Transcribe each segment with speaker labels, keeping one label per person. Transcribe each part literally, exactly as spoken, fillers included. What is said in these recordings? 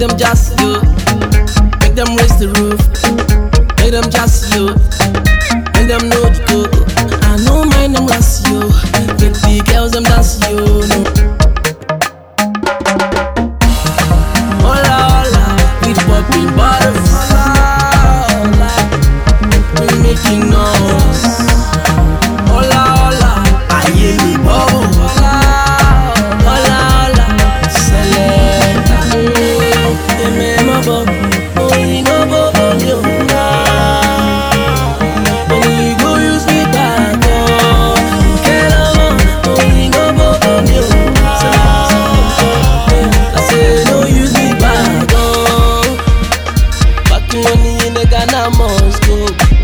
Speaker 1: them just you. Make them raise the roof. Make them just you. Make them know the coco. I know mind them last you. Make the girls them dance you. No. Hola hola, with popping bottles. Hola hola, we making noise. Hola hola, aye mi bobo. Hola hola hola, selecta. They make my bobo, oh you know bobo you. When you go use me back, oh, get along, oh you know bobo you. I say no use me back, oh. Back money in the Ghana must go.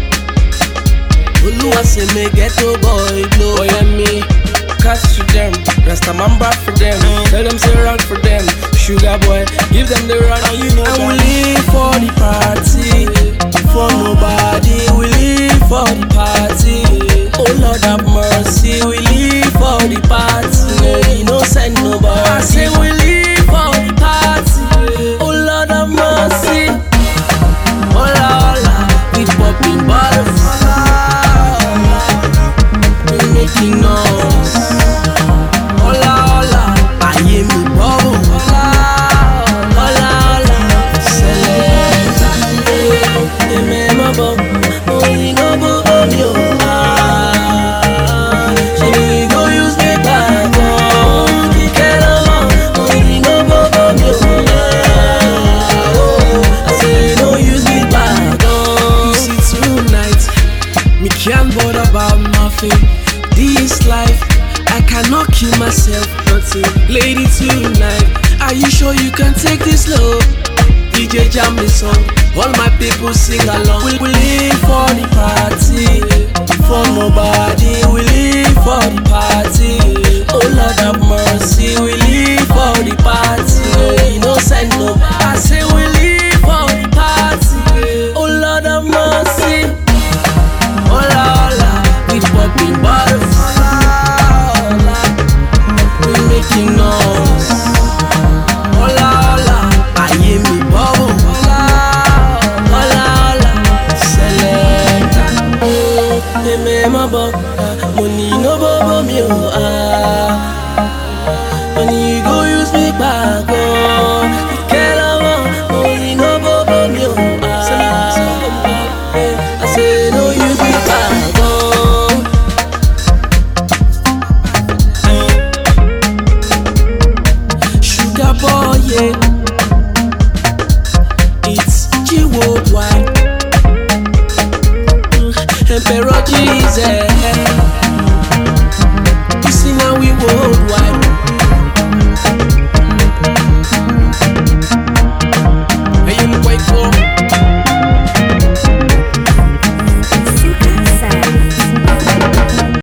Speaker 1: Oluwa say me get to boy blow. Oh yeah me, cash to them, rest a man back for them. Tell them say run for them, sugar boy, give them the run. And you know and we live for the party, for nobody. We live for the party. Oh Lord have mercy, we live for the party. No, you no send nobody. I say we live for the party. Oh Lord have mercy. Hola hola, with popping bottles. We making noise. Hola hola, aye mi bobo. Hola hola hola, selecta. They make my bobo, oh you know bobo you. Ah, she go use me back, oh the girl oh you know bobo you. Oh, I say no use me back, oh. You see tonight, me can't bother about nothing. This life, I cannot kill myself, nothing. Lady tonight, are you sure you can take this love? D J jam the song, all my people sing along. We, we live for the party, for nobody. We live for the party. Oh Lord have mercy, we live for the party. No, you no send no. I say we live for the party. Oh Lord have mercy. Hola hola, with popping bottles. Hola hola, we making noise. Hola hola, aye mi bobo. Hola hola hola, selecta. They make my bobo, money no bobo me oh ah. When you go use me back oh, you get along, money no bobo me oh ah. I say no use me back oh. Sugar boy yeah, it's G worldwide. Emperor Jesus.